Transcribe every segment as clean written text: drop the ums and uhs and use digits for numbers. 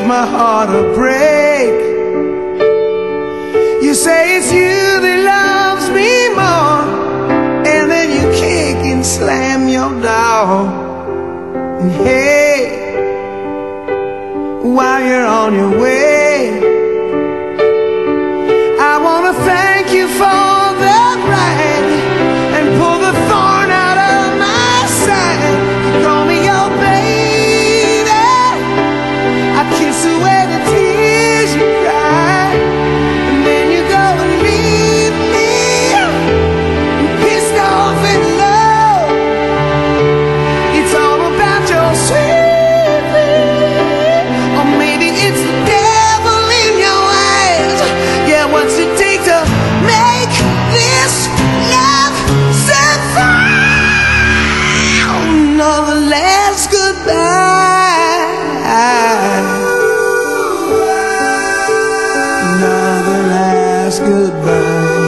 my heart a break. You say it's you that loves me more, and then you kick and slam your door. And hey, while you're on your way, I wanna thank you for the ride and pull the thorn out of my side. You call me your baby, I kiss away the tears you cry, and then you go and leave me pissed off in love. It's all about your sweet thing, or maybe it's the devil in your eyes. Yeah, what's it take to make this love survive? Another last goodbye, another last goodbye.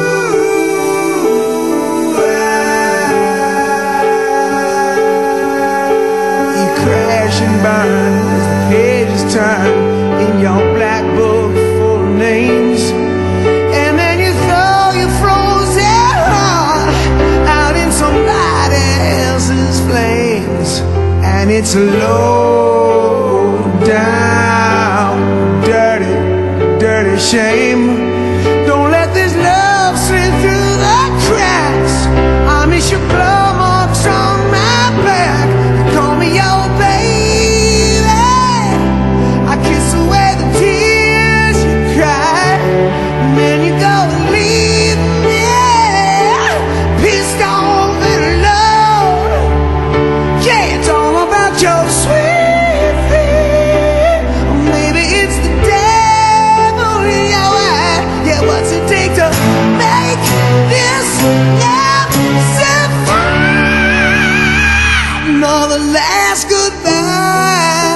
You crash and burn as the pages turn in your black book full of names, and then you throw your frozen heart out in somebody else's flames. And it's a low down, dirty, dirty shame. Don't let this love slip through the cracks. I miss your blow marks on my back. You call me your baby, I kiss away the tears you cry, and then you go and leave me pissed off and alone. Yeah, it's all about your sweet thing, or maybe it's the devil in your eye. Yeah, what's it take to make this love survive? Another last goodbye.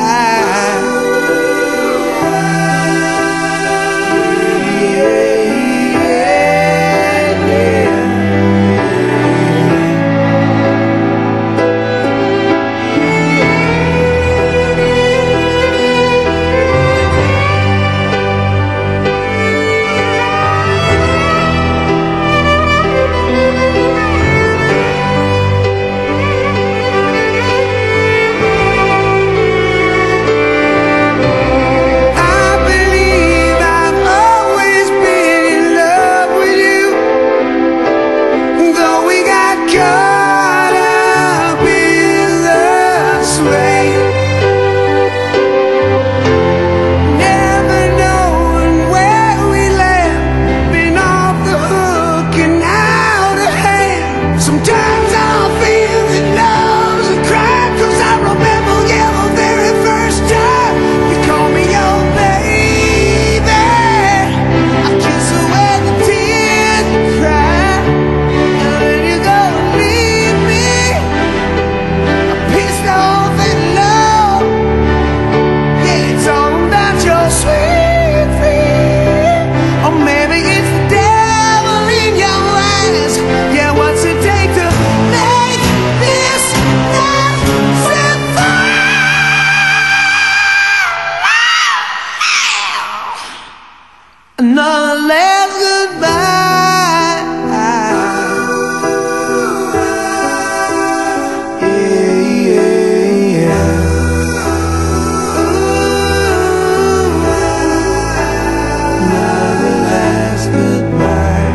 Another last goodbye. Yeah, yeah, yeah. Another last goodbye.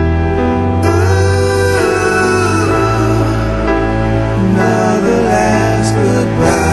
Another last goodbye.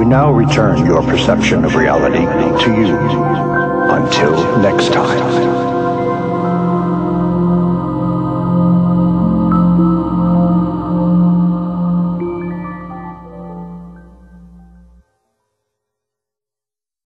We now return your perception of reality to you. Until next time.